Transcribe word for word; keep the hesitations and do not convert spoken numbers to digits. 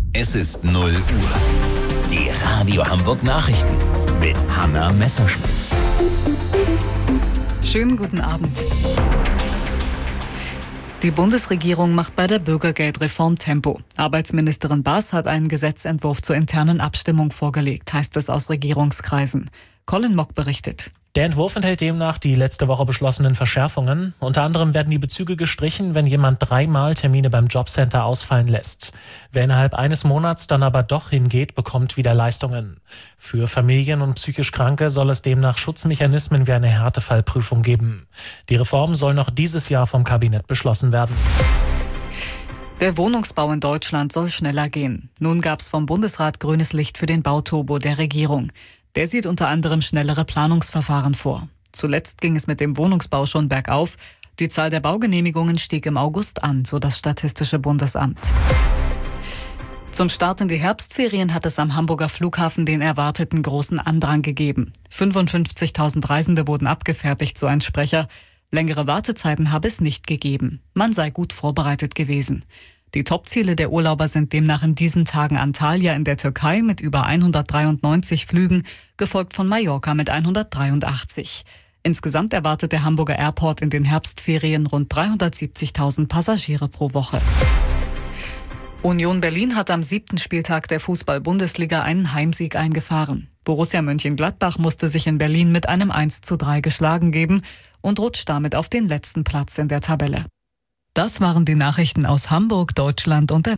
Es ist null Uhr. Die Radio Hamburg Nachrichten mit Hanna Messerschmidt. Schönen guten Abend. Die Bundesregierung macht bei der Bürgergeldreform Tempo. Arbeitsministerin Baas hat einen Gesetzentwurf zur internen Abstimmung vorgelegt, heißt es aus Regierungskreisen. Colin Mock berichtet. Der Entwurf enthält demnach die letzte Woche beschlossenen Verschärfungen. Unter anderem werden die Bezüge gestrichen, wenn jemand dreimal Termine beim Jobcenter ausfallen lässt. Wer innerhalb eines Monats dann aber doch hingeht, bekommt wieder Leistungen. Für Familien und psychisch Kranke soll es demnach Schutzmechanismen wie eine Härtefallprüfung geben. Die Reform soll noch dieses Jahr vom Kabinett beschlossen werden. Der Wohnungsbau in Deutschland soll schneller gehen. Nun gab es vom Bundesrat grünes Licht für den Bauturbo der Regierung. Der sieht unter anderem schnellere Planungsverfahren vor. Zuletzt ging es mit dem Wohnungsbau schon bergauf. Die Zahl der Baugenehmigungen stieg im August an, so das Statistische Bundesamt. Zum Start in die Herbstferien hat es am Hamburger Flughafen den erwarteten großen Andrang gegeben. fünfundfünfzigtausend Reisende wurden abgefertigt, so ein Sprecher. Längere Wartezeiten habe es nicht gegeben. Man sei gut vorbereitet gewesen. Die Topziele der Urlauber sind demnach in diesen Tagen Antalya in der Türkei mit über hundertdreiundneunzig Flügen, gefolgt von Mallorca mit hundertdreiundachtzig. Insgesamt erwartet der Hamburger Airport in den Herbstferien rund dreihundertsiebzigtausend Passagiere pro Woche. Union Berlin hat am siebten Spieltag der Fußball-Bundesliga einen Heimsieg eingefahren. Borussia Mönchengladbach musste sich in Berlin mit einem eins zu drei geschlagen geben und rutscht damit auf den letzten Platz in der Tabelle. Das waren die Nachrichten aus Hamburg, Deutschland und der